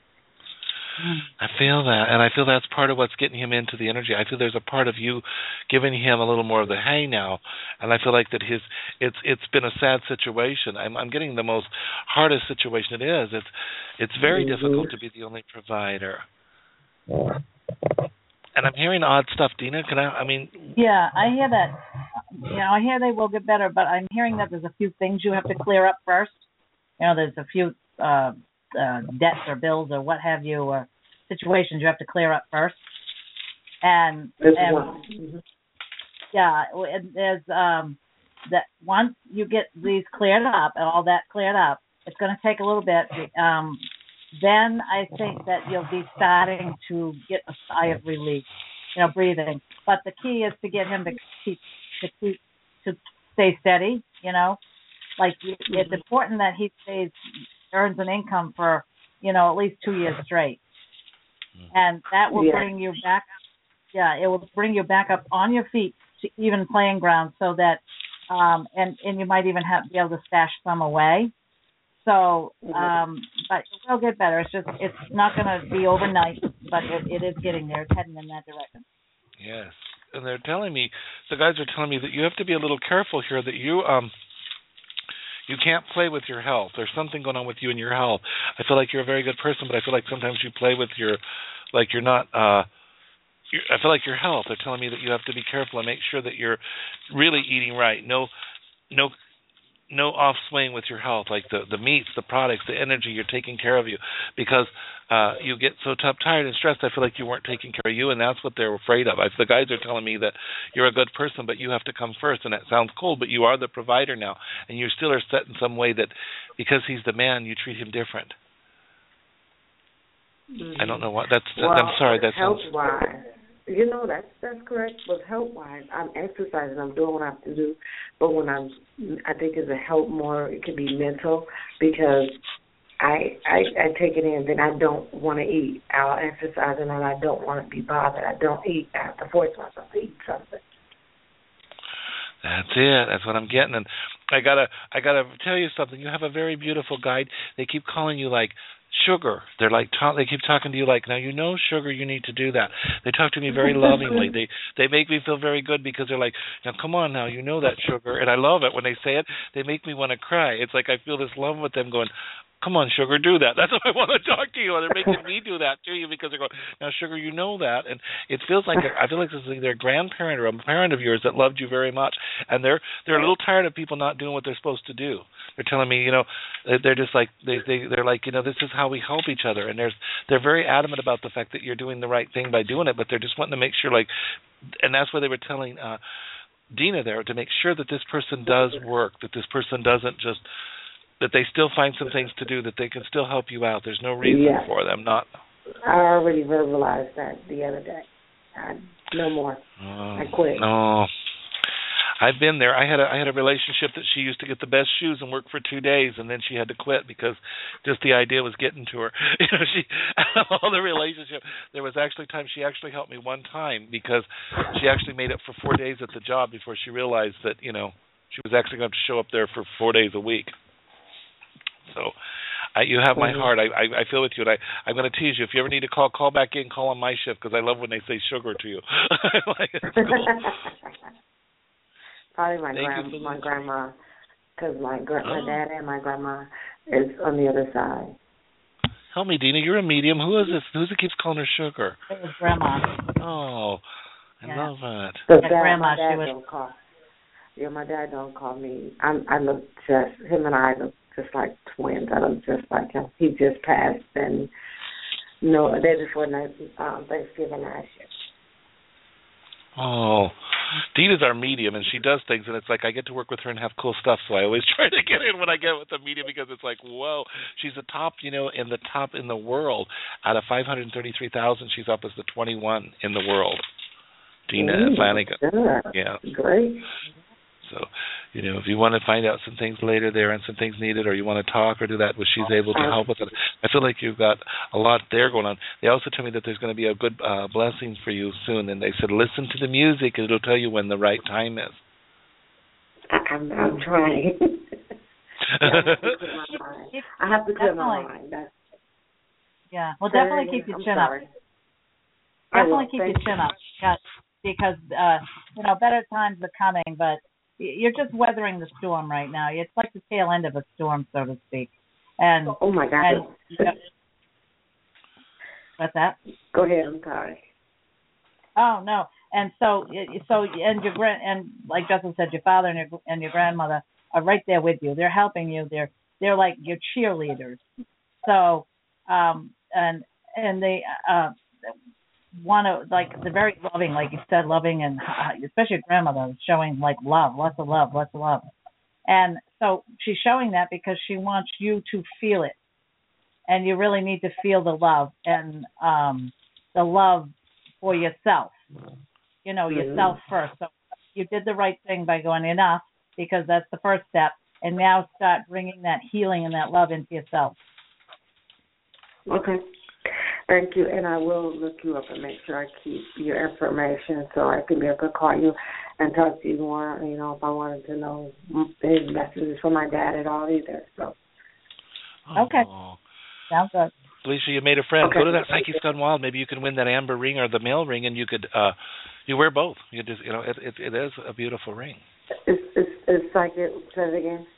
I feel that, and I feel that's part of what's getting him into the energy. I feel there's a part of you giving him a little more of the hey now, and I feel like that his it's it's been a sad situation. I'm I'm getting the most hardest situation it is. It's it's very mm-hmm. difficult to be the only provider. And I'm hearing odd stuff, Dina. Can I? I mean, yeah, I hear that. You know, I hear they will get better, but I'm hearing that there's a few things you have to clear up first. You know, there's a few uh, uh, debts or bills or what have you, or situations you have to clear up first. And, and yeah, there's um, that once you get these cleared up and all that cleared up, it's going to take a little bit. Um, then I think that you'll be starting to get a sigh of relief, you know, breathing. But the key is to get him to keep to keep to stay steady, you know. Like it's important that he stays earns an income for, you know, at least two years straight, and that will yeah. bring you back. Yeah, it will bring you back up on your feet to even playing ground, so that um, and and you might even have be able to stash some away. So, um, but it will get better. It's just, it's not going to be overnight, but it, it is getting there. It's heading in that direction. Yes. And they're telling me, the guys are telling me that you have to be a little careful here, that you, um, you can't play with your health. There's something going on with you and your health. I feel like you're a very good person, but I feel like sometimes you play with your, like you're not. Uh, you're, I feel like your health. They're telling me that you have to be careful and make sure that you're really eating right. No, no. No off swing with your health, like the, the meats, the products, the energy, you're taking care of you. Because uh, you get so tough, tired, and stressed, I feel like you weren't taking care of you, and that's what they're afraid of. I, the guys are telling me that you're a good person, but you have to come first, and that sounds cold, but you are the provider now, and you still are set in some way that because he's the man, you treat him different. Mm-hmm. I don't know what, that's, well, I'm sorry, that sounds... Health-wise, you know, that's, that's correct, but health-wise, I'm exercising, I'm doing what I have to do, but when I'm, I think it's a help more, it could be mental, because I, I I take it in, then I don't want to eat. I'll exercise and then I don't want to be bothered. I don't eat. I have to force myself to eat something. That's it. That's what I'm getting. And I gotta, I gotta tell you something. You have a very beautiful guide. They keep calling you like Sugar. They're like, talk, they keep talking to you like, now you know, Sugar, you need to do that. They talk to me very lovingly. They they make me feel very good because they're like, now come on, now you know that, Sugar. And I love it when they say it. They make me want to cry. It's like I feel this love with them going, come on, Sugar, do that. That's why I want to talk to you. And they're making me do that to you because they're going, now, Sugar, you know that. And it feels like, I feel like this is their grandparent or a parent of yours that loved you very much. And they're they're a little tired of people not doing what they're supposed to do. They're telling me, you know, they're just like, they, they, they're like, you know, this is how we help each other. And there's, they're very adamant about the fact that you're doing the right thing by doing it, but they're just wanting to make sure, like, and that's why they were telling uh, Dina there to make sure that this person does work, that this person doesn't just, that they still find some things to do, that they can still help you out. There's no reason yeah. for them not. I already verbalized that the other day. I, no more. Uh, I quit. No. I've been there. I had a I had a relationship that she used to get the best shoes and work for two days, and then she had to quit because just the idea was getting to her. You know, she all the relationship. There was actually times she actually helped me one time because she actually made it for four days at the job before she realized that, you know, she was actually going to have to show up there for four days a week. So I, you have my heart. I, I I feel with you, and I, I'm going to tease you. If you ever need to call, call back in, call on my shift because I love when they say Sugar to you. Like, it's cool. Probably my, grand, my grandma, because my, gra- my dad and my grandma is on the other side. Help me, Dina. You're a medium. Who is this? Who's it keeps calling her Sugar? It was Grandma. Oh, I yeah. love it. So yeah, dad, Grandma, my dad she was... don't call. Yeah, my dad don't call me. I'm, I look just, him and I look just like twins. I look just like him. He just passed, and no, the day before um, Thanksgiving last year. Oh, Dina's our medium, and she does things, and it's like I get to work with her and have cool stuff, so I always try to get in when I get with the medium because it's like, whoa, she's the top, you know, in the top in the world. Out of five hundred thirty-three thousand, she's up as the twenty-one in the world. Dina Ooh, Flanagan. Good. Yeah. Great. So, you know, if you want to find out some things later there and some things needed, or you want to talk or do that, well, she's able to help with it. I feel like you've got a lot there going on. They also tell me that there's going to be a good uh, blessings for you soon, and they said listen to the music, and it'll tell you when the right time is. I'm, I'm trying. yeah, I have to clear my mind. That's yeah, well, definitely keep your chin up. Definitely keep your chin up. Because, uh, you know, better times are coming, but you're just weathering the storm right now. It's like the tail end of a storm, so to speak. And oh, my God. And, you know, what's that? Go ahead. I'm sorry. Oh, no. And so, so, and your grand, and like Justin said, your father and your and your grandmother are right there with you. They're helping you. They're they're like your cheerleaders. So, um, and and they uh. want to, like, they're very loving, like you said, loving, and uh, especially your grandmother showing, like, love, lots of love, lots of love. And so she's showing that because she wants you to feel it. And you really need to feel the love and um, the love for yourself. You know, mm-hmm. yourself first. So you did the right thing by going enough because that's the first step. And now start bringing that healing and that love into yourself. Okay. Thank you, and I will look you up and make sure I keep your information so I can be able to call you and talk to you more, you know, if I wanted to know big messages from my dad at all either. So. Okay. Oh. Sounds good. Felicia, you made a friend. Okay. Go to that Psyche's Gone Wild. Maybe you can win that amber ring or the male ring, and you could, uh, you wear both. You just, you know, it, it, it is a beautiful ring. It's, it's, it's Psychic, say it again.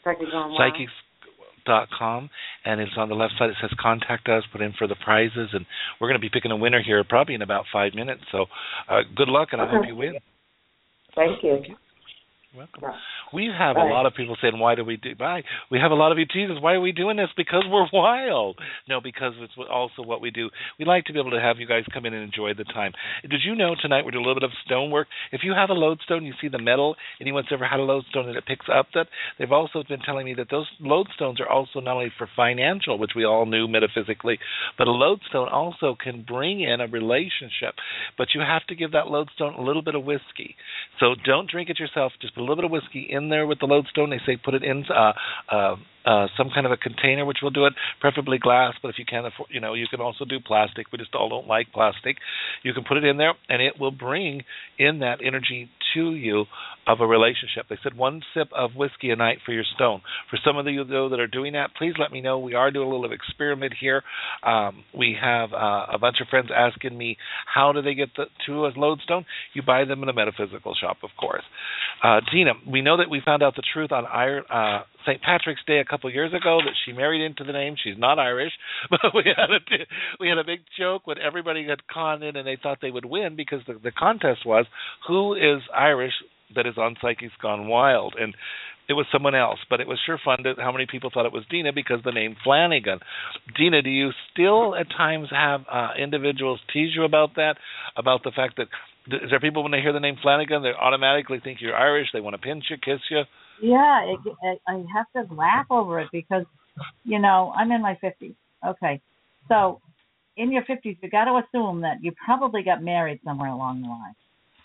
Psychic Gone Wild. Psychics dot com, and it's on the left side. It says contact us, put in for the prizes, and we're going to be picking a winner here probably in about five minutes. So uh, good luck, and I okay. hope you win. Thank you. Thank you. Welcome. Bye. We have Bye. a lot of people saying, why do we do, bye. We have a lot of you, Jesus, why are we doing this? Because we're wild. No, because it's also what we do. We like to be able to have you guys come in and enjoy the time. Did you know tonight we're doing a little bit of stonework? If you have a lodestone, you see the metal, anyone's ever had a lodestone and it picks up that, they've also been telling me that those lodestones are also not only for financial, which we all knew metaphysically, but a lodestone also can bring in a relationship. But you have to give that lodestone a little bit of whiskey. So don't drink it yourself, just put a little bit of whiskey in there with the lodestone. They say put it in uh, uh, uh, some kind of a container, which will do it, preferably glass. But if you can't afford, you know, you can also do plastic. We just all don't like plastic. You can put it in there, and it will bring in that energy to you of a relationship. They said one sip of whiskey a night for your stone. For some of you though that are doing that, please let me know. We are doing a little experiment here. Um, we have uh, a bunch of friends asking me how do they get the, to a lodestone. You buy them in a metaphysical shop, of course. Uh, Dina, we know that we found out the truth on uh, Saint Patrick's Day a couple years ago that she married into the name. She's not Irish, but we had a we had a big joke when everybody had conned in and they thought they would win because the, the contest was who is Irish that is on Psychics Gone Wild, and it was someone else, but it was sure fun to how many people thought it was Dina because the name Flanagan. Dina, do you still at times have uh, individuals tease you about that, about the fact that is there people when they hear the name Flanagan, they automatically think you're Irish, they want to pinch you, kiss you? Yeah, it, it, I have to laugh over it because, you know, I'm in my fifties. Okay, so in your fifties, you got to assume that you probably got married somewhere along the line.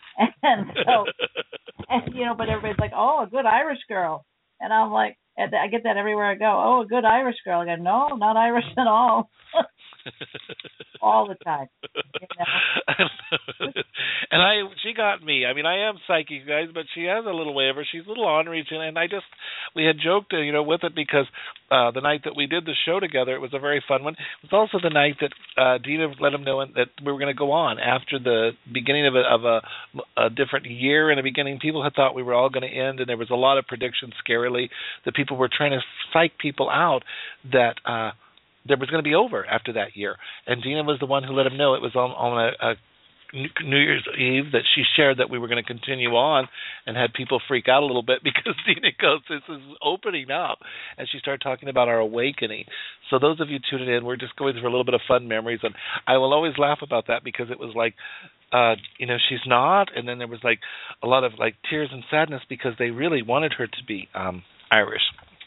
And so, and, you know, but everybody's like, oh, a good Irish girl. And I'm like, I get that everywhere I go. Oh, a good Irish girl. I go, no, not Irish at all. All the time. You know? And I, she got me. I mean, I am psychic, guys, but she has a little waver. She's a little ornery, and I just, we had joked, you know, with it because uh, the night that we did the show together, it was a very fun one. It was also the night that uh, Dina let them know that we were going to go on after the beginning of a, of a, a different year. In the beginning, people had thought we were all going to end, and there was a lot of predictions, scarily, that people were trying to psych people out that uh, there was going to be over after that year. And Dina was the one who let them know it was on, on a, a New Year's Eve that she shared that we were going to continue on, and had people freak out a little bit because Dina goes, this is opening up, and she started talking about our awakening. So those of you tuning in, we're just going through a little bit of fun memories, and I will always laugh about that because it was like, uh, you know, she's not, and then there was like a lot of like tears and sadness because they really wanted her to be um, Irish.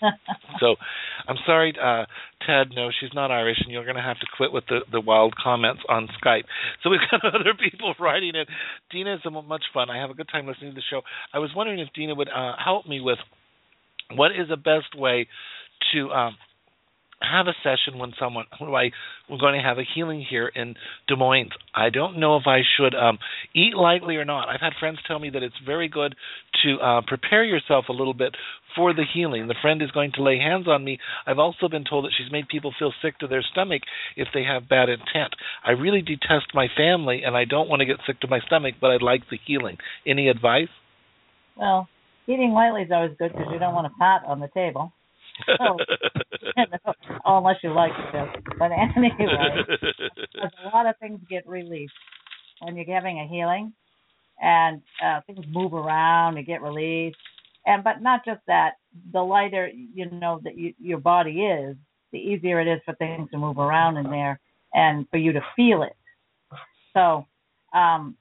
So I'm sorry, uh, Ted, no, she's not Irish, and you're going to have to quit with the, the wild comments on Skype. So we've got other people writing in. Dina is much fun. I have a good time listening to the show. I was wondering if Dina would uh, help me with what is the best way to um, have a session when someone, who I, we're going to have a healing here in Des Moines. I don't know if I should um, eat lightly or not. I've had friends tell me that it's very good to uh, prepare yourself a little bit for the healing. The friend is going to lay hands on me. I've also been told that she's made people feel sick to their stomach if they have bad intent. I really detest my family, and I don't want to get sick to my stomach, but I'd like the healing. Any advice? Well, eating lightly is always good because you don't want to fat on the table. So, you know, unless you like it to. But anyway, a lot of things get released when you're having a healing, and uh, things move around and get released. And but not just that, the lighter you know that you, your body is, the easier it is for things to move around in there and for you to feel it. So, um,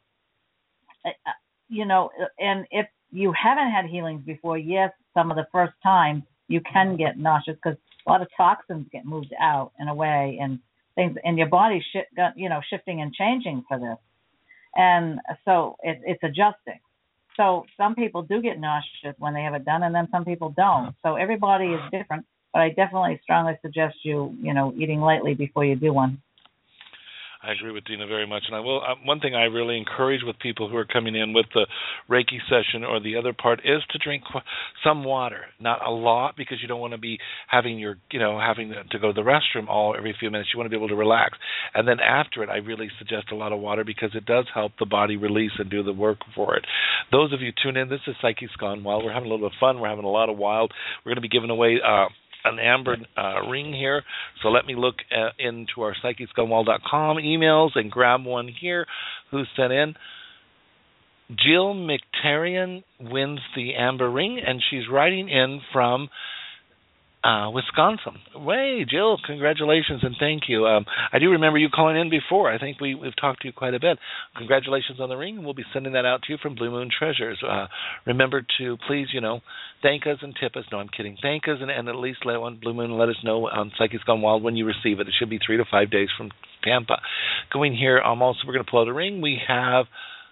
you know, and if you haven't had healings before, yes, some of the first times you can get nauseous because a lot of toxins get moved out in a way, and things, and your body's sh- you know shifting and changing for this, and so it, it's adjusting. So some people do get nauseous when they have it done, and then some people don't. So everybody is different, but I definitely strongly suggest you, you know, eating lightly before you do one. I agree with Dina very much. And I will. Uh, one thing I really encourage with people who are coming in with the Reiki session or the other part is to drink some water, not a lot, because you don't want to be having your, you know, having to go to the restroom all every few minutes. You want to be able to relax. And then after it, I really suggest a lot of water because it does help the body release and do the work for it. Those of you tune in, this is Psychics Gone Wild. We're having a little bit of fun. We're having a lot of wild. We're going to be giving away Uh, an amber uh, ring here. So let me look uh, into our psychics gone wild dot com emails and grab one here. Who sent in? Jill McTarian wins the amber ring, and she's writing in from uh, Wisconsin. Way, Jill, congratulations and thank you. Um, I do remember you calling in before. I think we, we've talked to you quite a bit. Congratulations on the ring, and we'll be sending that out to you from Blue Moon Treasures. Uh, remember to please, you know, thank us and tip us. No, I'm kidding. Thank us and, and at least let on Blue Moon let us know on Psychics Gone Wild when you receive it. It should be three to five days from Tampa. Going here, um, also we're going to pull out a ring. We have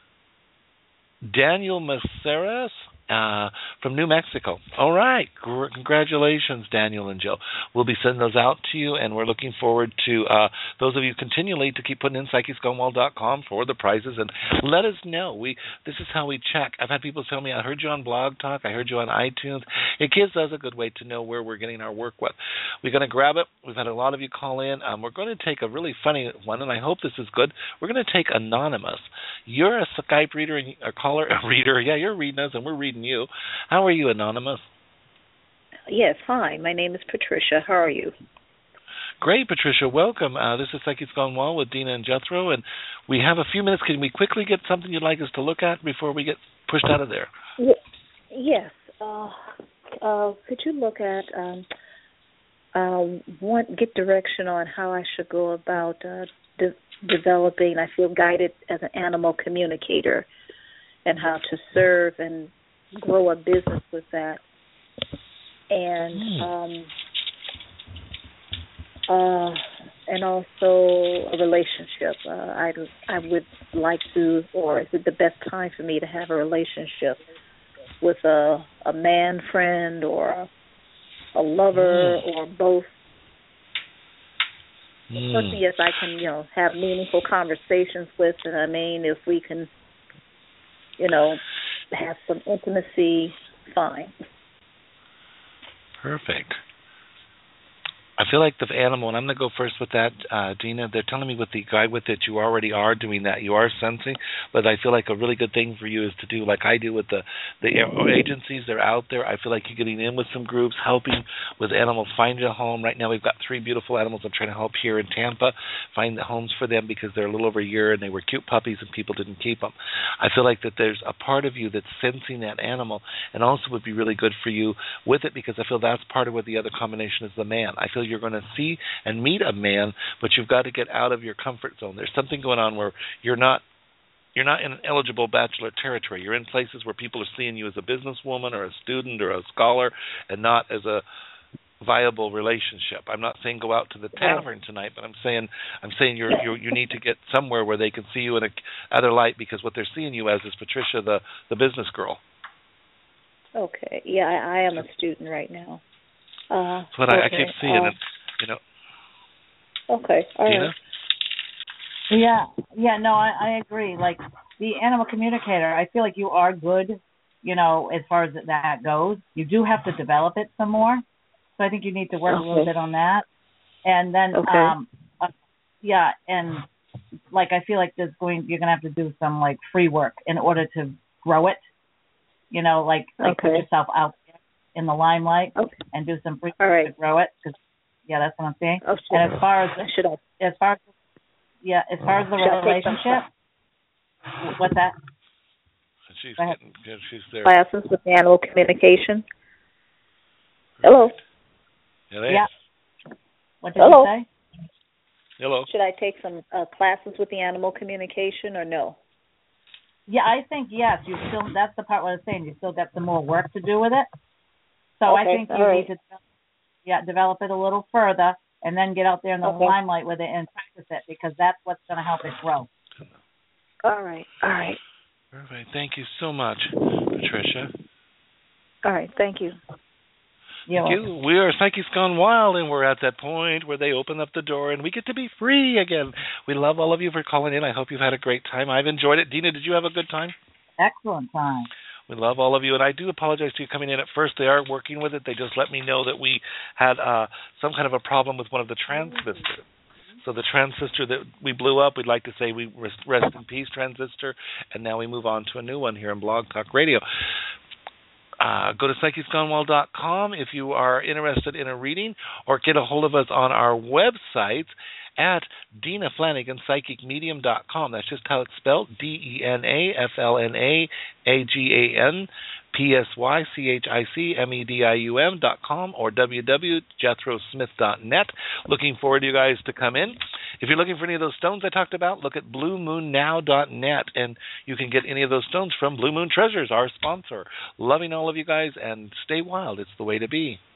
Daniel Maceras uh, from New Mexico. All right. G- congratulations, Daniel and Jill. We'll be sending those out to you, and we're looking forward to uh, those of you continually to keep putting in psychics gone wild dot com for the prizes, and let us know. We This is how we check. I've had people tell me, I heard you on Blog Talk, I heard you on iTunes. It gives us a good way to know where we're getting our work with. We're going to grab it. We've had a lot of you call in. Um, we're going to take a really funny one, and I hope this is good. We're going to take Anonymous. You're a Skype reader, and a caller, a reader. Yeah, you're reading us, and we're reading you. How are you, Anonymous? Yes, hi. My name is Patricia. How are you? Great, Patricia. Welcome. Uh, this is Psychics Gone Wild with Dina and Jethro, and we have a few minutes. Can we quickly get something you'd like us to look at before we get pushed out of there? Yes. Uh, uh, could you look at, um, uh, want, get direction on how I should go about uh, de- developing, I feel guided as an animal communicator, and how to serve and grow a business with that, and mm. um, uh, and also a relationship. Uh, I I would like to, or is it the best time for me to have a relationship with a a man friend or a, a lover mm. or both? Mm. Something yes, I can you know have meaningful conversations with, and I mean if we can, you know, have some intimacy, fine. Perfect. I feel like the animal, and I'm going to go first with that, uh, Dina. They're telling me with the guide with it, you already are doing that. You are sensing, but I feel like a really good thing for you is to do like I do with the, the agencies. They're out there. I feel like you're getting in with some groups, helping with animals, finding a home. Right now we've got three beautiful animals I'm trying to help here in Tampa, find the homes for them because they're a little over a year and they were cute puppies and people didn't keep them. I feel like that there's a part of you that's sensing that animal and also would be really good for you with it because I feel that's part of what the other combination is the man. I feel you're going to see and meet a man, but you've got to get out of your comfort zone. There's something going on where you're not you're not in an eligible bachelor territory. You're in places where people are seeing you as a businesswoman or a student or a scholar and not as a viable relationship. I'm not saying go out to the tavern tonight, but I'm saying I'm saying you're, you're you need to get somewhere where they can see you in a other light because what they're seeing you as is Patricia, the the business girl. Okay. Yeah, I, I am a student right now. Uh, That's what okay. I, I keep seeing, uh, and you know. Okay. All Dina? right. Yeah, yeah, no, I, I agree. Like the animal communicator, I feel like you are good, you know, as far as that goes. You do have to develop it some more, so I think you need to work Okay. a little bit on that. And then, Okay. um, uh, yeah, and like I feel like there's going, you're gonna have to do some like free work in order to grow it. You know, like like Okay. put yourself out there in the limelight Okay. and do some free All work right. to grow it. Cause, yeah, that's what I'm saying. Oh, should And as far as should I? as far as yeah, as far as the Should I take some relationship, what's that? She's Go ahead. getting, she's there. Classes with animal communication. Hello. Hello. Yeah. What did Hello. you say? Hello. Should I take some uh, classes with the animal communication or no? Yeah, I think yes. You still that's the part where I was saying you still got some more work to do with it. So I Okay, think you all right. need to yeah develop it a little further and then get out there in the Okay. limelight with it and practice it because that's what's going to help it grow. All right. All right. Perfect. Thank you so much, Patricia. All right. Thank you. You're Thank welcome. you. We are Psychics Gone Wild, and we're at that point where they open up the door and we get to be free again. We love all of you for calling in. I hope you've had a great time. I've enjoyed it. Dina, did you have a good time? Excellent time. We love all of you, and I do apologize to you coming in at first. They are working with it. They just let me know that we had uh, some kind of a problem with one of the transistors. So the transistor that we blew up, we'd like to say we rest, rest in peace, transistor, and now we move on to a new one here on Blog Talk Radio. Uh, go to psychics gone wild dot com if you are interested in a reading, or get a hold of us on our website at Dina Flanagan Psychic Medium dot com. That's just how it's spelled, D E N A F L N A A G A N P S Y C H I C M E D I U M dot com, or w w w dot jethro smith dot net. Looking forward to you guys to come in. If you're looking for any of those stones I talked about, look at blue moon now dot net, and you can get any of those stones from Blue Moon Treasures, our sponsor. Loving all of you guys, and stay wild. It's the way to be.